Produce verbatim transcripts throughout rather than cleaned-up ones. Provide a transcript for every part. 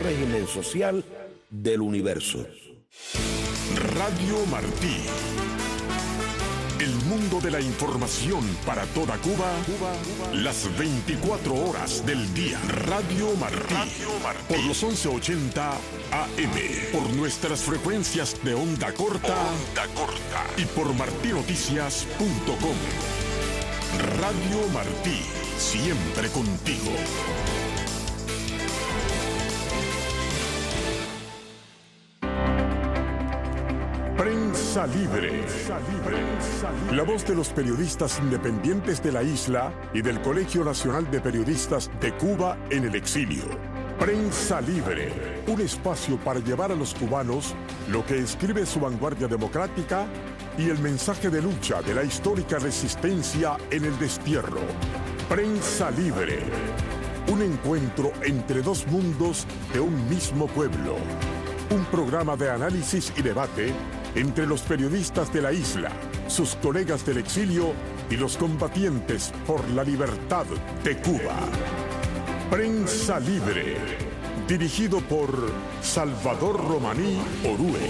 régimen social del universo. Radio Martí. El mundo de la información para toda Cuba, Cuba, Cuba. Las veinticuatro horas del día. Radio Martí. Radio Martí. Por los once ochenta A M. Por nuestras frecuencias de onda corta. Onda corta. Y por martinoticias punto com. Radio Martí. Siempre contigo. Prensa Libre. La voz de los periodistas independientes de la isla y del Colegio Nacional de Periodistas de Cuba en el exilio. Prensa Libre, un espacio para llevar a los cubanos lo que escribe su vanguardia democrática y el mensaje de lucha de la histórica resistencia en el destierro. Prensa Libre, un encuentro entre dos mundos de un mismo pueblo. Un programa de análisis y debate entre los periodistas de la isla, sus colegas del exilio y los combatientes por la libertad de Cuba. Prensa Libre, dirigido por Salvador Romaní Orue.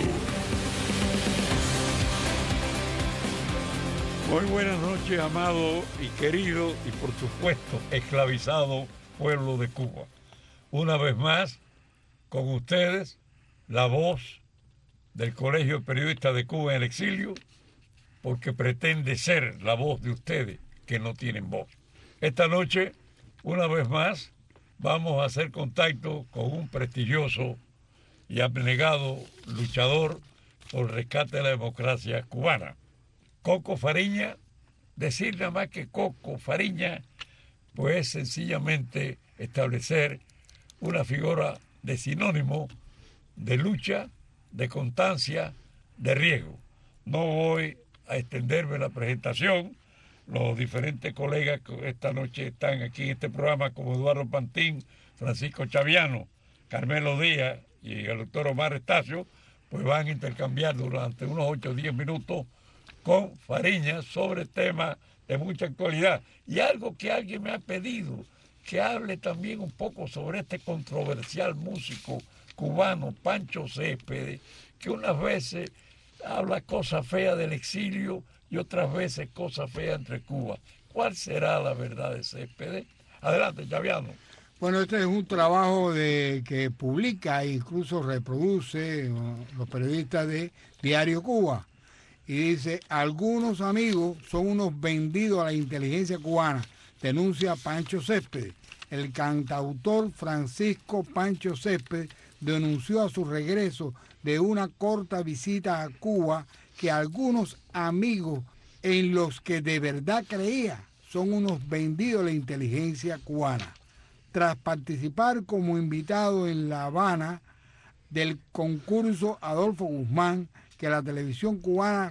Muy buenas noches, amado y querido y por supuesto esclavizado pueblo de Cuba. Una vez más, con ustedes, la voz del Colegio de Periodistas de Cuba en el exilio, porque pretende ser la voz de ustedes que no tienen voz. Esta noche, una vez más, vamos a hacer contacto con un prestigioso y abnegado luchador por el rescate de la democracia cubana. Coco Fariña, decir nada más que Coco Fariña, pues es sencillamente establecer una figura de sinónimo de lucha, de constancia, de riesgo. No voy a extenderme en la presentación. Los diferentes colegas que esta noche están aquí en este programa, como Eduardo Pantín, Francisco Chaviano, Carmelo Díaz y el doctor Omar Estacio, pues van a intercambiar durante unos ocho o diez minutos con Fariña sobre temas de mucha actualidad. Y algo que alguien me ha pedido, que hable también un poco sobre este controversial músico cubano, Pancho Céspedes, que unas veces habla cosas feas del exilio y otras veces cosas feas entre Cuba. ¿Cuál será la verdad de Céspedes? Adelante, Chaviano. Bueno, este es un trabajo de que publica e incluso reproduce los periodistas de Diario Cuba. Y dice, algunos amigos son unos vendidos a la inteligencia cubana, denuncia Pancho Céspedes. El cantautor Francisco Pancho Céspedes denunció a su regreso de una corta visita a Cuba que algunos amigos en los que de verdad creía son unos vendidos a la inteligencia cubana. Tras participar como invitado en La Habana del concurso Adolfo Guzmán, que la televisión cubana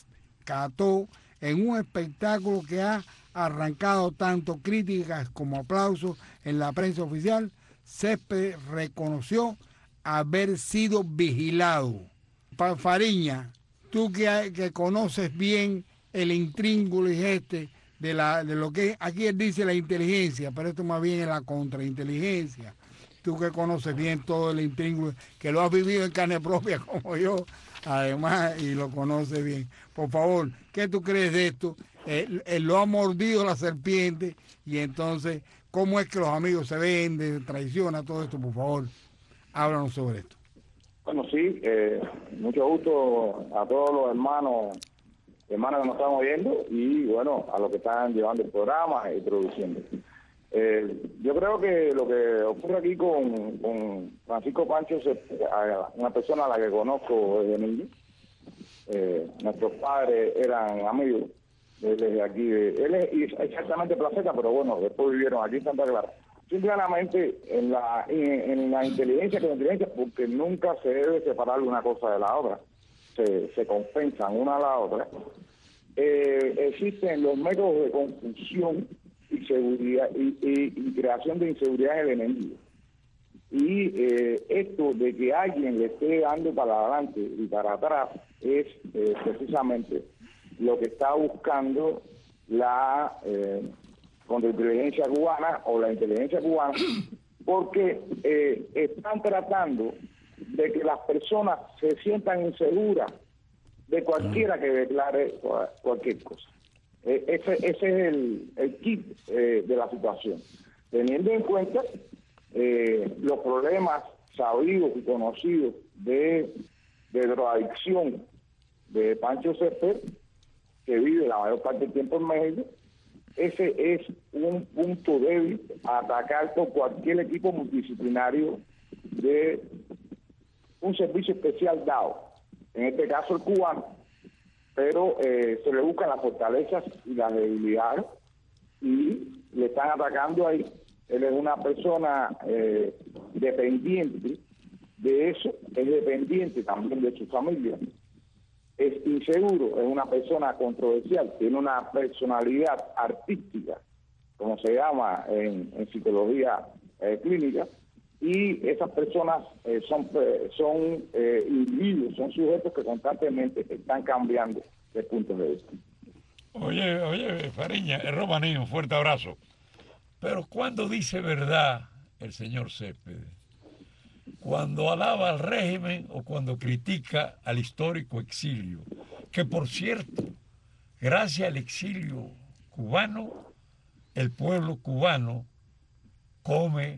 rescató en un espectáculo que ha arrancado tanto críticas como aplausos en la prensa oficial, Céspedes reconoció haber sido vigilado. Fariña, tú que, que conoces bien el intríngulis este de, la, de lo que aquí él dice la inteligencia, pero esto más bien es la contrainteligencia. Tú que conoces bien todo el intríngulis, que lo has vivido en carne propia como yo, además, y lo conoces bien. Por favor, ¿qué tú crees de esto? Él, él lo ha mordido la serpiente y entonces, ¿cómo es que los amigos se venden, traicionan, todo esto? Por favor, háblanos sobre esto. Bueno, sí, eh, mucho gusto a todos los hermanos, hermanos que nos están oyendo y, bueno, a los que están llevando el programa y produciendo. Eh, yo creo que lo que ocurre aquí con, con Francisco Pancho, una persona a la que conozco desde niño, eh, nuestros padres eran amigos desde aquí, él es exactamente placeta, pero bueno, después vivieron aquí en Santa Clara. Simplemente en la, en, en la inteligencia que la inteligencia, porque nunca se debe separar una cosa de la otra, se, se compensan una a la otra. Eh, existen los métodos de confusión y seguridad y, y, y creación de inseguridad en el enemigo. Y eh, esto de que alguien le esté dando para adelante y para atrás es eh, precisamente lo que está buscando la eh, contrainteligencia cubana o la inteligencia cubana porque eh, están tratando de que las personas se sientan inseguras de cualquiera que declare cualquier cosa. Eh, ese, ese es el, el kit eh, de la situación. Teniendo en cuenta eh, los problemas sabidos y conocidos de, de drogadicción de Pancho Céspedes, que vive la mayor parte del tiempo en México, ese es un punto débil a atacar por cualquier equipo multidisciplinario de un servicio especial dado, en este caso el cubano, pero eh, se le buscan las fortalezas y las debilidades y le están atacando ahí. Él es una persona eh, dependiente de eso, es dependiente también de su familia, es inseguro, es una persona controversial, tiene una personalidad artística, como se llama en, en psicología eh, clínica, y esas personas eh, son son eh, individuos, son sujetos que constantemente están cambiando de puntos de vista. Oye, oye, Fariña, el Romaní, un fuerte abrazo. Pero ¿cuándo dice verdad el señor Céspedes? ¿Cuando alaba al régimen o cuando critica al histórico exilio? Que por cierto, gracias al exilio cubano, el pueblo cubano come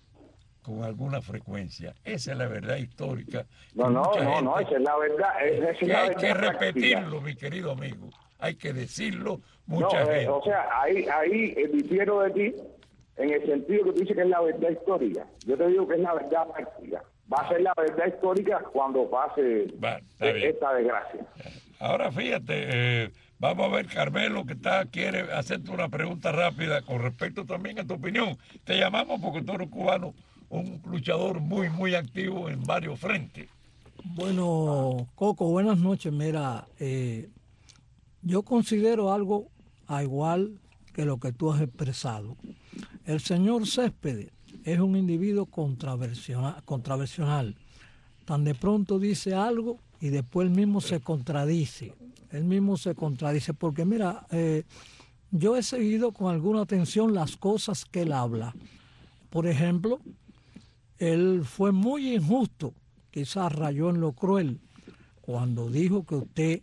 con alguna frecuencia. Esa es la verdad histórica. No, no, no, no, esa es la verdad. Esa es que la hay verdad que práctica. repetirlo, mi querido amigo. Hay que decirlo mucha no, eh, gente. O sea, ahí, ahí eh, difiero de ti en el sentido que tú dices que es la verdad histórica. Yo te digo que es la verdad práctica. Va a ser la verdad histórica cuando pase Va, esta desgracia. Ahora fíjate, eh, vamos a ver, Carmelo, que está quiere hacerte una pregunta rápida con respecto también a tu opinión. Te llamamos porque tú eres cubano, un luchador muy, muy activo en varios frentes. Bueno, Coco, buenas noches. Mira, eh, yo considero algo a igual que lo que tú has expresado. El señor Céspedes es un individuo contraversional, contraversional. Tan de pronto dice algo y después él mismo se contradice. Él mismo se contradice porque, mira, eh, yo he seguido con alguna atención las cosas que él habla. Por ejemplo, él fue muy injusto, quizás rayó en lo cruel, cuando dijo que usted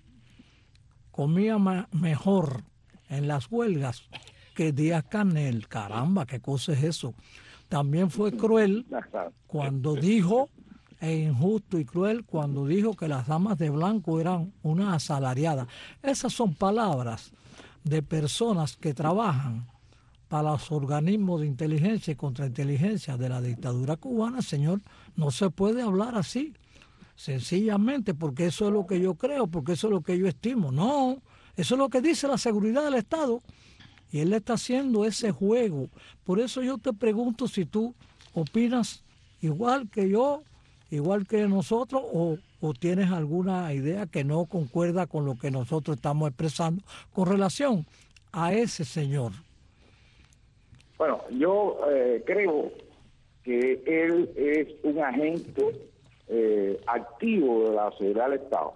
comía ma- mejor en las huelgas que Díaz-Canel. Caramba, ¿qué cosa es eso? También fue cruel cuando dijo, e injusto y cruel, cuando dijo que las damas de blanco eran unas asalariadas. Esas son palabras de personas que trabajan para los organismos de inteligencia y contrainteligencia de la dictadura cubana. Señor, no se puede hablar así, sencillamente porque eso es lo que yo creo, porque eso es lo que yo estimo. No, eso es lo que dice la seguridad del Estado. Y él está haciendo ese juego. Por eso yo te pregunto si tú opinas igual que yo, igual que nosotros, o, o tienes alguna idea que no concuerda con lo que nosotros estamos expresando con relación a ese señor. Bueno, yo eh, creo que él es un agente eh, activo de la seguridad del Estado.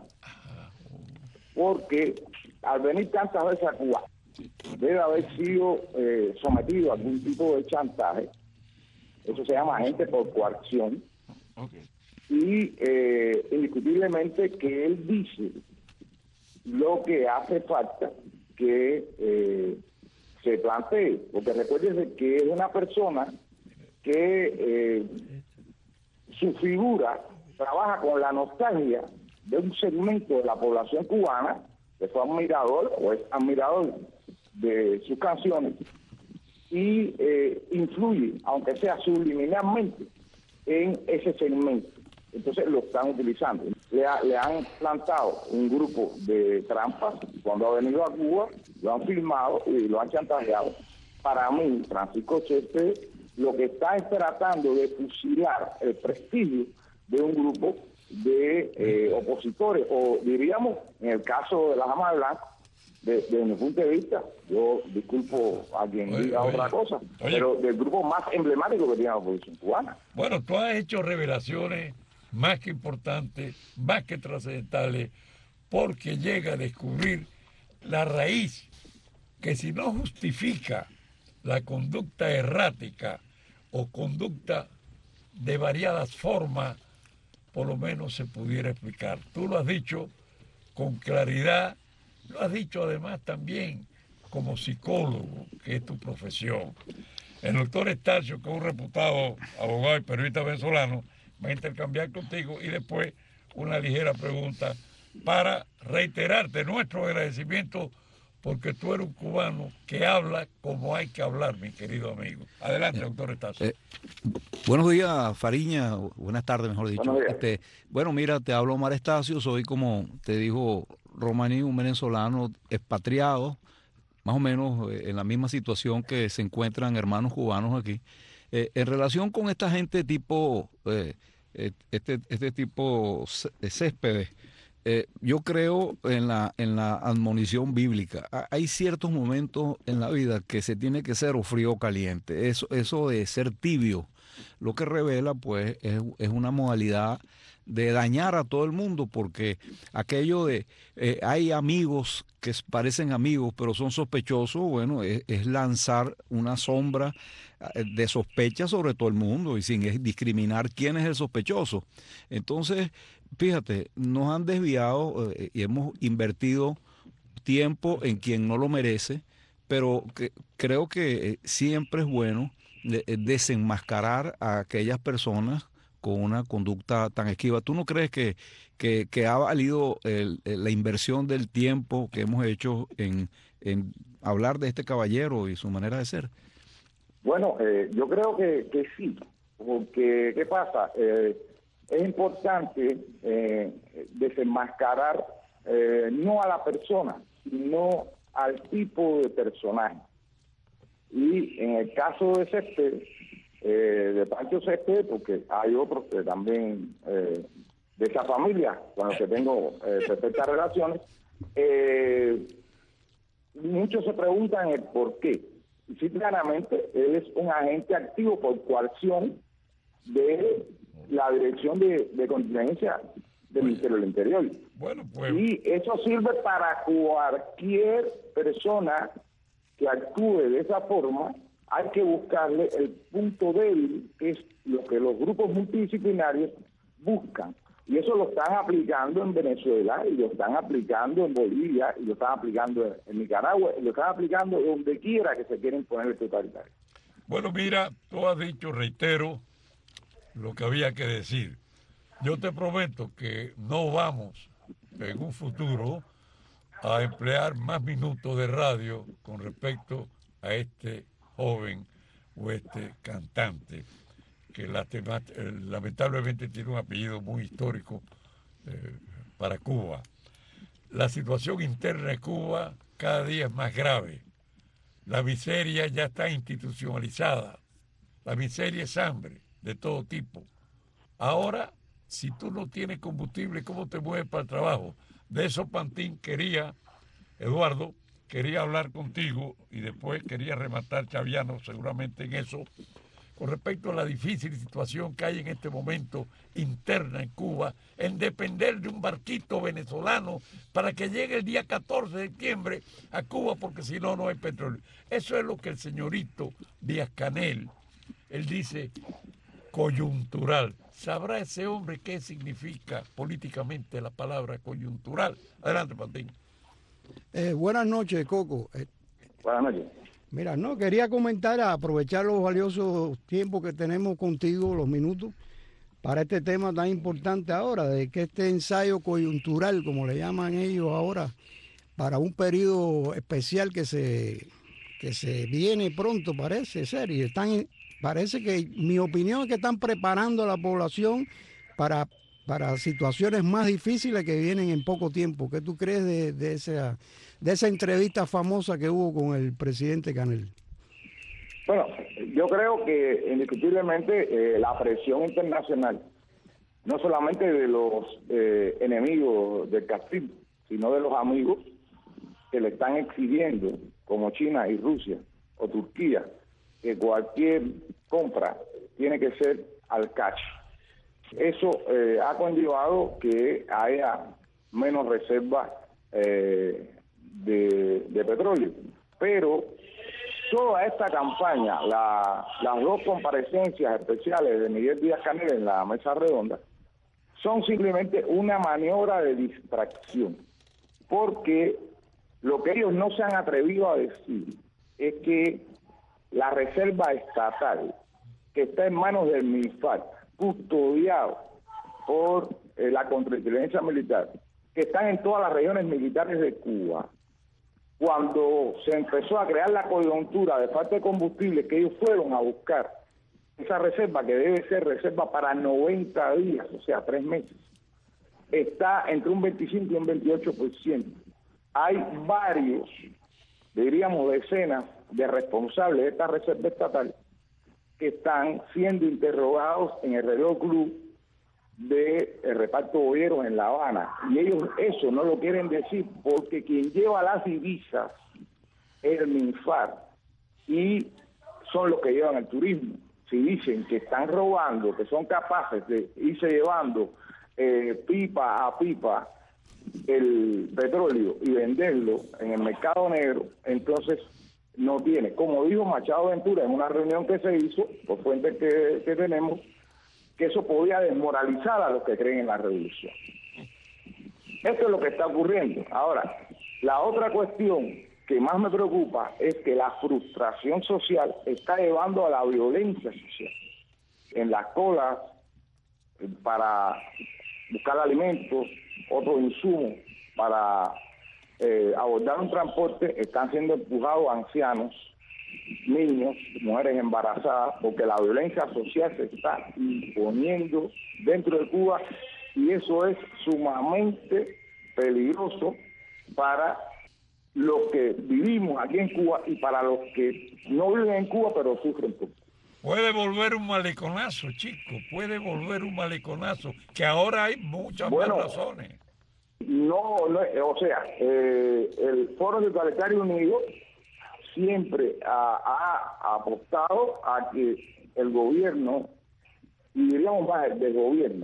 Porque al venir tantas veces a Cuba, debe haber sido eh, sometido a algún tipo de chantaje. Eso se llama agente por coacción. Okay. Y eh, indiscutiblemente que él dice lo que hace falta que eh, se plantee. Porque recuérdense que es una persona que eh, su figura trabaja con la nostalgia de un segmento de la población cubana que fue admirador o es admirador de sus canciones y eh, influye, aunque sea subliminalmente, en ese segmento. Entonces lo están utilizando. Le, ha, le han plantado un grupo de trampas cuando ha venido a Cuba, lo han filmado y lo han chantajeado. Para mí, Francisco Céspedes, lo que está es tratando de fusilar el prestigio de un grupo de eh, opositores, o diríamos, en el caso de las damas de blanco, desde de mi punto de vista, yo disculpo a quien oye, diga oye, otra cosa, oye. pero del grupo más emblemático que tiene la oposición cubana. Bueno, tú has hecho revelaciones más que importantes, más que trascendentales, porque llega a descubrir la raíz que si no justifica la conducta errática o conducta de variadas formas, por lo menos se pudiera explicar. Tú lo has dicho con claridad, lo has dicho además también como psicólogo, que es tu profesión. El doctor Estacio, que es un reputado abogado y periodista venezolano, va a intercambiar contigo y después una ligera pregunta para reiterarte nuestro agradecimiento porque tú eres un cubano que habla como hay que hablar, mi querido amigo. Adelante, eh, doctor Estacio. Eh, buenos días, Fariña. Buenas tardes, mejor dicho. Este, bueno, mira, te hablo Omar Estacio, soy, como te dijo Romaní, un venezolano expatriado, más o menos en la misma situación que se encuentran hermanos cubanos aquí. Eh, en relación con esta gente tipo, eh, este, este tipo Céspedes, eh, yo creo en la, en la admonición bíblica. Hay ciertos momentos en la vida que se tiene que ser o frío o caliente. Eso, eso de ser tibio, lo que revela pues es, es una modalidad de dañar a todo el mundo, porque aquello de eh, hay amigos que parecen amigos pero son sospechosos, bueno, es, es lanzar una sombra de sospecha sobre todo el mundo y sin discriminar quién es el sospechoso. Entonces, fíjate, nos han desviado eh, y hemos invertido tiempo en quien no lo merece, pero que, creo que siempre es bueno de, desenmascarar a aquellas personas con una conducta tan esquiva. ¿Tú no crees que, que, que ha valido el, el, la inversión del tiempo que hemos hecho en, en hablar de este caballero y su manera de ser? Bueno, eh, yo creo que, que sí, porque ¿qué pasa? Eh, es importante eh, desenmascarar eh, no a la persona, sino al tipo de personaje. Y en el caso de Céspedes, eh, de Pancho Céspedes, porque hay otros que también eh, de esa familia con los que tengo eh, perfectas relaciones, eh, muchos se preguntan el por qué. Y sí, claramente, él es un agente activo por coacción de la Dirección de, de Contingencia del Ministerio del Interior. Bueno, pues... Y eso sirve para cualquier persona que actúe de esa forma. Hay que buscarle el punto débil, que es lo que los grupos multidisciplinarios buscan. Y eso lo están aplicando en Venezuela, y lo están aplicando en Bolivia, y lo están aplicando en Nicaragua, y lo están aplicando donde quiera que se quieren poner el totalitario. Bueno, mira, tú has dicho, reitero, lo que había que decir. Yo te prometo que no vamos en un futuro a emplear más minutos de radio con respecto a este joven o este cantante que lamentablemente tiene un apellido muy histórico eh, para Cuba. La situación interna de Cuba cada día es más grave. La miseria ya está institucionalizada. La miseria es hambre de todo tipo. Ahora, si tú no tienes combustible, ¿cómo te mueves para el trabajo? De eso Pantín quería, Eduardo, quería hablar contigo y después quería rematar Chaviano seguramente en eso, con respecto a la difícil situación que hay en este momento interna en Cuba, en depender de un barquito venezolano para que llegue el día catorce de septiembre a Cuba, porque si no, no hay petróleo. Eso es lo que el señorito Díaz-Canel, él dice coyuntural. ¿Sabrá ese hombre qué significa políticamente la palabra coyuntural? Adelante, Pantín. Eh, buenas noches, Coco. Eh, buenas noches. Mira, no, quería comentar, aprovechar los valiosos tiempos que tenemos contigo, los minutos, para este tema tan importante ahora, de que este ensayo coyuntural, como le llaman ellos ahora, para un periodo especial que se, que se viene pronto, parece ser, y están, parece que, mi opinión es que están preparando a la población para, para situaciones más difíciles que vienen en poco tiempo. ¿Qué tú crees de, de esa... de esa entrevista famosa que hubo con el presidente Canel? Bueno, yo creo que indiscutiblemente eh, la presión internacional, no solamente de los eh, enemigos del Castillo, sino de los amigos que le están exigiendo, como China y Rusia o Turquía, que cualquier compra tiene que ser al cash. Eso eh, ha conllevado que haya menos reservas eh, De, de petróleo, pero toda esta campaña, la, las dos comparecencias especiales de Miguel Díaz-Canel en la mesa redonda, son simplemente una maniobra de distracción, porque lo que ellos no se han atrevido a decir es que la reserva estatal, que está en manos del MINFAC, custodiado por eh, la contrainteligencia militar, que están en todas las regiones militares de Cuba, cuando se empezó a crear la coyuntura de falta de combustible, que ellos fueron a buscar esa reserva, que debe ser reserva para noventa días, o sea, tres meses, está entre un veinticinco y un veintiocho por ciento. Hay varios, diríamos decenas, de responsables de esta reserva estatal que están siendo interrogados en el reloj club de el reparto boyero en La Habana, y ellos eso no lo quieren decir porque quien lleva las divisas es el MINFAR y son los que llevan el turismo. Si dicen que están robando, que son capaces de irse llevando eh, pipa a pipa el petróleo y venderlo en el mercado negro, entonces no tiene. Como dijo Machado Ventura en una reunión que se hizo, por fuentes que, que tenemos, que eso podía desmoralizar a los que creen en la revolución. Esto es lo que está ocurriendo. Ahora, la otra cuestión que más me preocupa es que la frustración social está llevando a la violencia social. En las colas para buscar alimentos, otros insumos para eh, abordar un transporte, están siendo empujados ancianos, niños, mujeres embarazadas, porque la violencia social se está imponiendo dentro de Cuba y eso es sumamente peligroso para los que vivimos aquí en Cuba y para los que no viven en Cuba pero sufren por Cuba. Puede volver un maleconazo, chico, puede volver un maleconazo, que ahora hay muchas bueno, más razones. No, no, o sea, eh, el Foro Libertario Unido siempre ha, ha apostado a que el gobierno, y diríamos más el del gobierno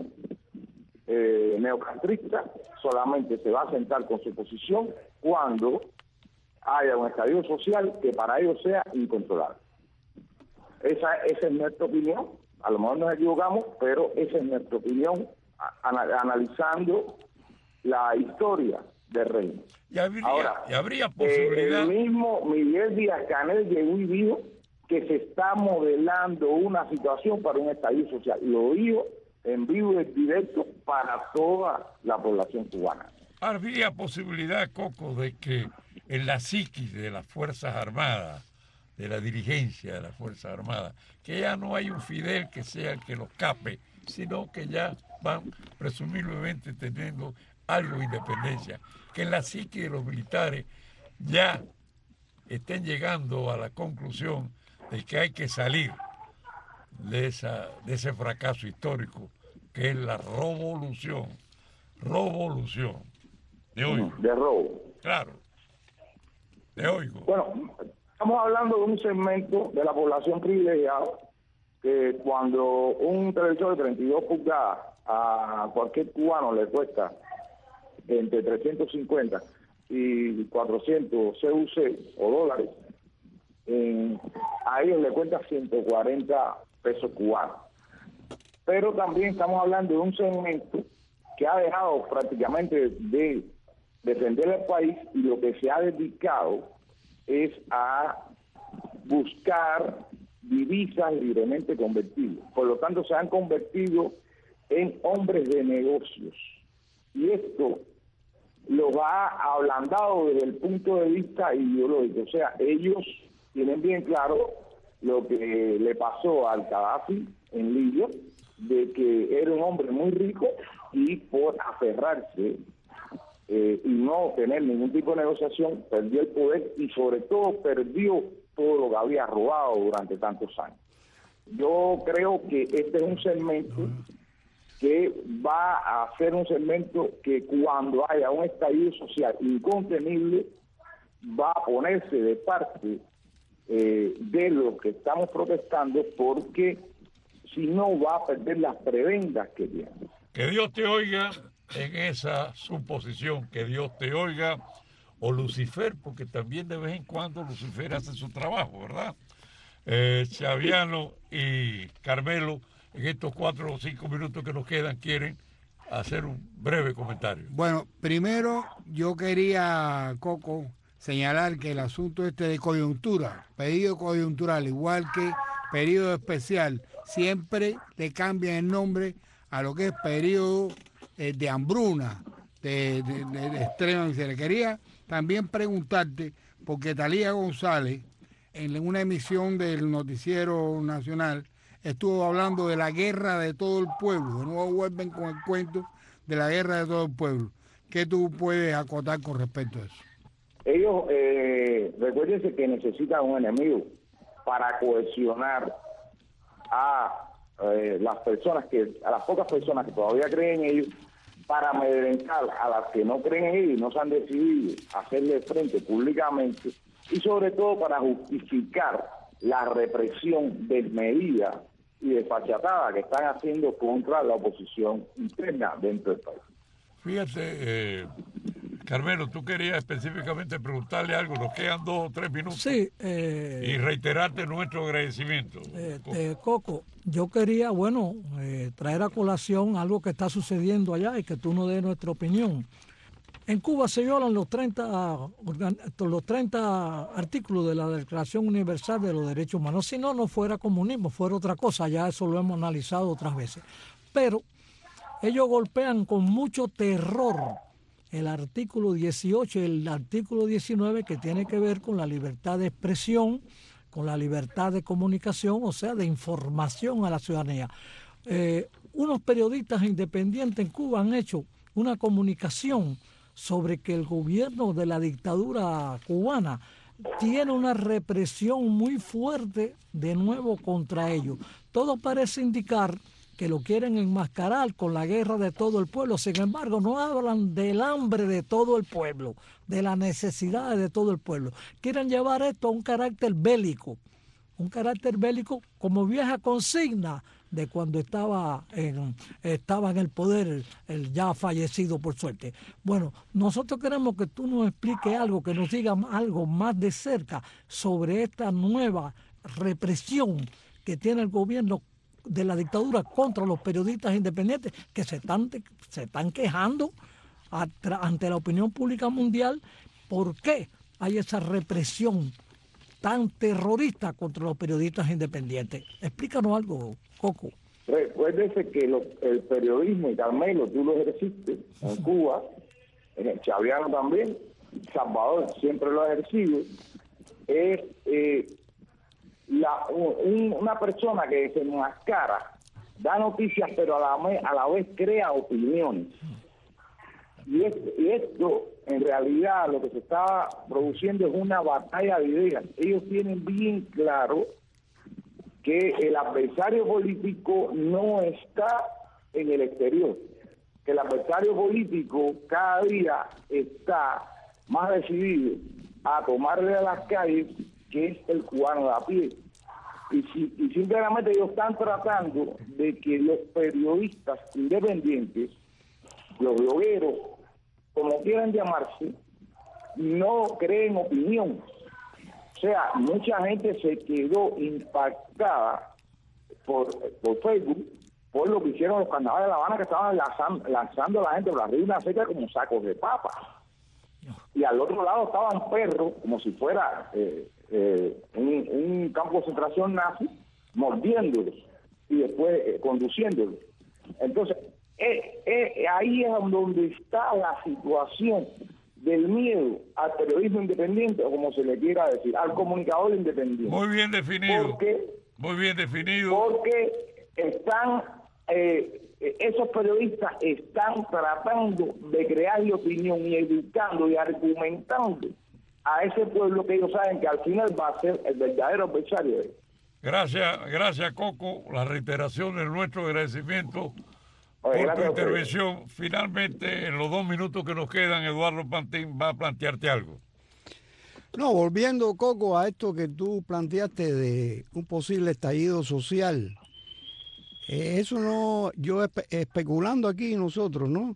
eh, neocastrista, solamente se va a sentar con su posición cuando haya un estallido social que para ellos sea incontrolable. Esa, esa es nuestra opinión, a lo mejor nos equivocamos, pero esa es nuestra opinión a, analizando la historia del reino. Y habría, Ahora, y habría posibilidad... Eh, el mismo Miguel Díaz-Canel llegó y dijo que se está modelando una situación para un estallido social. Lo dijo en vivo y en directo para toda la población cubana. Habría posibilidad, Coco, de que en la psiquis de las Fuerzas Armadas, de la dirigencia de las Fuerzas Armadas, que ya no hay un Fidel que sea el que los cape, sino que ya van presumiblemente teniendo algo de independencia, que en la psique de los militares ya estén llegando a la conclusión de que hay que salir de, esa, de ese fracaso histórico que es la revolución, revolución. De oigo. De robo. Claro, de oigo. Bueno, estamos hablando de un segmento de la población privilegiada que cuando un televisor de treinta y dos pulgadas a cualquier cubano le cuesta entre trescientos cincuenta y cuatrocientos C U C o dólares, eh, a ellos le cuesta ciento cuarenta pesos cubanos. Pero también estamos hablando de un segmento que ha dejado prácticamente de defender el país y lo que se ha dedicado es a buscar divisas libremente convertibles. Por lo tanto, se han convertido en hombres de negocios. Y esto los ha ablandado desde el punto de vista ideológico. O sea, ellos tienen bien claro lo que le pasó al Gaddafi en Libia, de que era un hombre muy rico y por aferrarse eh, y no tener ningún tipo de negociación, perdió el poder y sobre todo perdió todo lo que había robado durante tantos años. Yo creo que este es un segmento que va a ser un segmento que cuando haya un estallido social incontenible va a ponerse de parte eh, de lo que estamos protestando, porque si no va a perder las prebendas que tiene. Que Dios te oiga en esa suposición, que Dios te oiga. o Lucifer, porque también de vez en cuando Lucifer hace su trabajo, ¿verdad? Eh, Xaviano y Carmelo, en estos cuatro o cinco minutos que nos quedan, quieren hacer un breve comentario. Bueno, primero yo quería, Coco, señalar que el asunto este de coyuntura, periodo coyuntural, igual que periodo especial, siempre le cambian el nombre a lo que es periodo eh, de hambruna, de, de, de, de extrema miseria. Quería también preguntarte, porque Talía González, en una emisión del Noticiero Nacional, estuvo hablando de la guerra de todo el pueblo. De nuevo vuelven con el cuento de la guerra de todo el pueblo. ¿Qué tú puedes acotar con respecto a eso? Ellos, eh, recuérdense que necesitan un enemigo para cohesionar a eh, las personas que, a las pocas personas que todavía creen en ellos, para amedrentar a las que no creen en ellos y no se han decidido hacerle frente públicamente, y sobre todo para justificar la represión desmedida y desfachatada que están haciendo contra la oposición interna dentro del país. Fíjate, eh, Carmelo, tú querías específicamente preguntarle algo, nos quedan dos o tres minutos. Sí. Eh, y reiterarte nuestro agradecimiento. Eh, eh, Coco, yo quería, bueno, eh, traer a colación algo que está sucediendo allá y que tú nos des nuestra opinión. En Cuba se violan los treinta, los treinta artículos de la Declaración Universal de los Derechos Humanos. Si no, no fuera comunismo, fuera otra cosa, ya eso lo hemos analizado otras veces. Pero ellos golpean con mucho terror el artículo dieciocho y el artículo diecinueve, que tiene que ver con la libertad de expresión, con la libertad de comunicación, o sea, de información a la ciudadanía. Eh, unos periodistas independientes en Cuba han hecho una comunicación sobre que el gobierno de la dictadura cubana tiene una represión muy fuerte de nuevo contra ellos. Todo parece indicar que lo quieren enmascarar con la guerra de todo el pueblo. Sin embargo, no hablan del hambre de todo el pueblo, de las necesidades de todo el pueblo. Quieren llevar esto a un carácter bélico, un carácter bélico como vieja consigna de cuando estaba en, estaba en el poder el, el ya fallecido, por suerte. Bueno, nosotros queremos que tú nos expliques algo, que nos digas algo más de cerca sobre esta nueva represión que tiene el gobierno de la dictadura contra los periodistas independientes, que se están, se están quejando ante la opinión pública mundial. ¿Por qué hay esa represión tan terrorista contra los periodistas independientes? Explícanos algo, Coco. Recuérdese que lo, el periodismo, y Carmelo, tú lo ejerciste en Cuba, en el Xaviano también, Salvador siempre lo ha ejercido, es eh, la, un, una persona que se enmascara, da noticias, pero a la, a la vez crea opiniones. Y, es, y esto, en realidad, lo que se está produciendo es una batalla de ideas. Ellos tienen bien claro que el adversario político no está en el exterior, que el adversario político cada día está más decidido a tomarle a las calles, que es el cubano de a pie. Y, si, y simplemente ellos están tratando de que los periodistas independientes, los blogueros, como quieran llamarse, no creen opinión. O sea, mucha gente se quedó impactada por, por Facebook, por lo que hicieron los carnavales de La Habana, que estaban lanzando, lanzando a la gente por arriba de una seca como sacos de papa. Y al otro lado estaban perros, como si fuera eh, eh, un, un campo de concentración nazi, mordiéndolos y después eh, conduciéndolos. Entonces, eh, eh, ahí es donde está la situación del miedo al periodismo independiente, o como se le quiera decir, al comunicador independiente. Muy bien definido. Porque, Muy bien definido. Porque están, eh, esos periodistas están tratando de crearle opinión y educando y argumentando a ese pueblo que ellos saben que al final va a ser el verdadero adversario de ellos. Gracias, gracias Coco. La reiteración de nuestro agradecimiento Oye, por tu gracias intervención. Finalmente, en los dos minutos que nos quedan, Eduardo Pantín va a plantearte algo. No, volviendo, Coco, a esto que tú planteaste de un posible estallido social. Eh, eso no, yo espe especulando aquí nosotros, ¿no?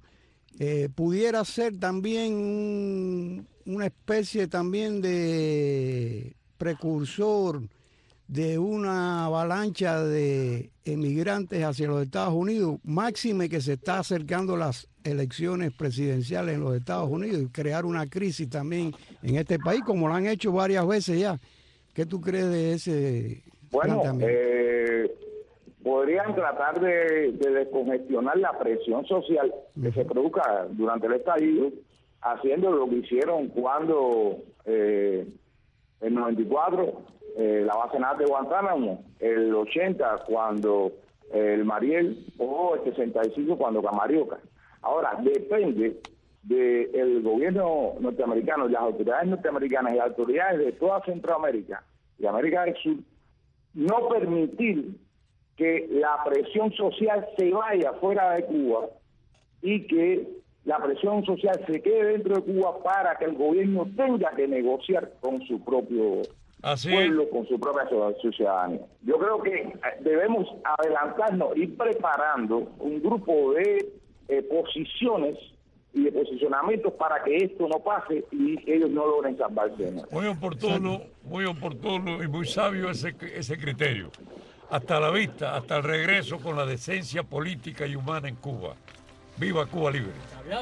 eh, pudiera ser también un, una especie también de precursor de una avalancha de emigrantes hacia los Estados Unidos, máxime que se está acercando las elecciones presidenciales en los Estados Unidos y crear una crisis también en este país, como lo han hecho varias veces ya. ¿Qué tú crees de ese bueno, planteamiento? Eh, podrían tratar de, de descongestionar la presión social que uh-huh. se produzca durante el estallido, haciendo lo que hicieron cuando eh, en noventa y cuatro eh, la base naval de Guantánamo, el ochenta cuando eh, el Mariel o el sesenta y cinco cuando Camarioca. Ahora, depende del gobierno norteamericano, de las autoridades norteamericanas y las autoridades de toda Centroamérica y América del Sur, no permitir que la presión social se vaya fuera de Cuba y que la presión social se quede dentro de Cuba para que el gobierno tenga que negociar con su propio Así pueblo, es. con su propia ciudadanía. Yo creo que debemos adelantarnos, ir preparando un grupo de eh, posiciones y de posicionamientos para que esto no pase y ellos no logren salvarse. Muy oportuno, muy oportuno y muy sabio ese, ese criterio. Hasta la vista, hasta el regreso con la decencia política y humana en Cuba. ¡Viva Cuba Libre!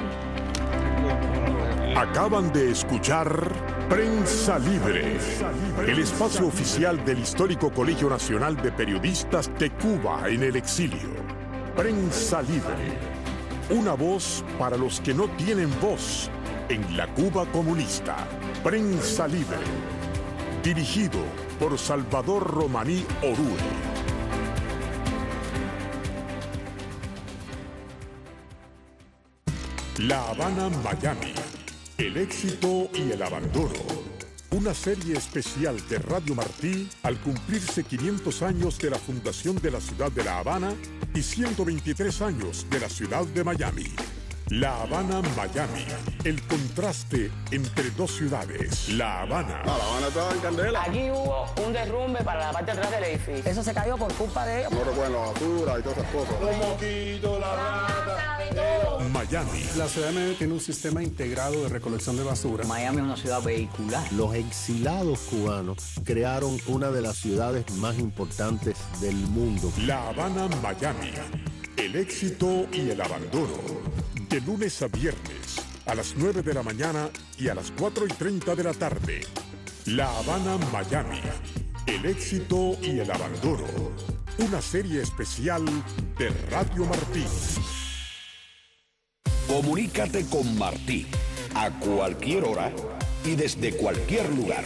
Acaban de escuchar Prensa Libre, el espacio oficial del histórico Colegio Nacional de Periodistas de Cuba en el exilio. Prensa Libre, una voz para los que no tienen voz en la Cuba comunista. Prensa Libre, dirigido por Salvador Romaní Orue. La Habana, Miami. El éxito y el abandono. Una serie especial de Radio Martí al cumplirse quinientos años de la fundación de la ciudad de La Habana y ciento veintitrés años de la ciudad de Miami. La Habana, Miami. El contraste entre dos ciudades. La Habana. No, La Habana estaba en candela. Aquí hubo un derrumbe para la parte de atrás del edificio. Eso se cayó por culpa de ellos. No recuerden la basura y todas esas cosas. Los mosquitos, la rata. Miami. La ciudad de Miami tiene un sistema integrado de recolección de basura. Miami es una ciudad vehicular. Los exilados cubanos crearon una de las ciudades más importantes del mundo. La Habana, Miami. El éxito y el abandono. De lunes a viernes, a las nueve de la mañana y a las cuatro y treinta de la tarde. La Habana, Miami. El éxito y el abandono. Una serie especial de Radio Martí. Comunícate con Martí a cualquier hora y desde cualquier lugar.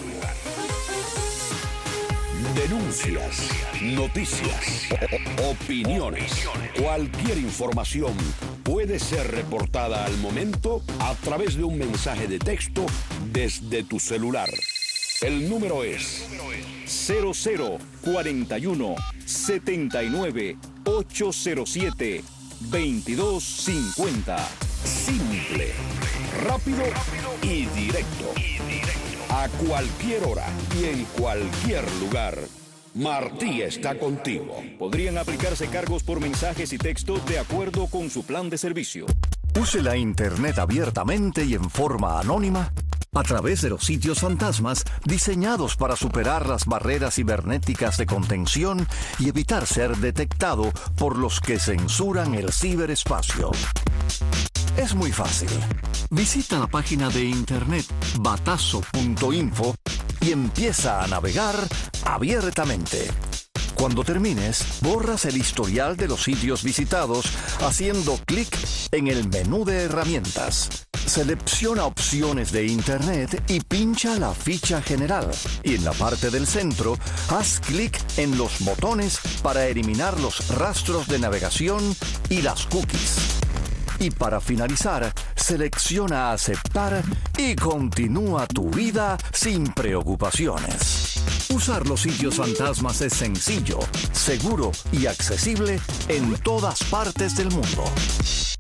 Denuncias, noticias, opiniones, cualquier información puede ser reportada al momento a través de un mensaje de texto desde tu celular. El número es cero cero cuarenta y uno setenta y nueve ochocientos siete veintidós cincuenta. Simple, rápido y directo. A cualquier hora y en cualquier lugar, Martí está contigo. Podrían aplicarse cargos por mensajes y texto de acuerdo con su plan de servicio. Use la Internet abiertamente y en forma anónima a través de los sitios fantasmas diseñados para superar las barreras cibernéticas de contención y evitar ser detectado por los que censuran el ciberespacio. Es muy fácil. Visita la página de internet batazo punto info y empieza a navegar abiertamente. Cuando termines, borras el historial de los sitios visitados haciendo clic en el menú de herramientas. Selecciona opciones de internet y pincha la ficha general. Y en la parte del centro, haz clic en los botones para eliminar los rastros de navegación y las cookies. Y para finalizar, selecciona aceptar y continúa tu vida sin preocupaciones. Usar los sitios fantasmas es sencillo, seguro y accesible en todas partes del mundo.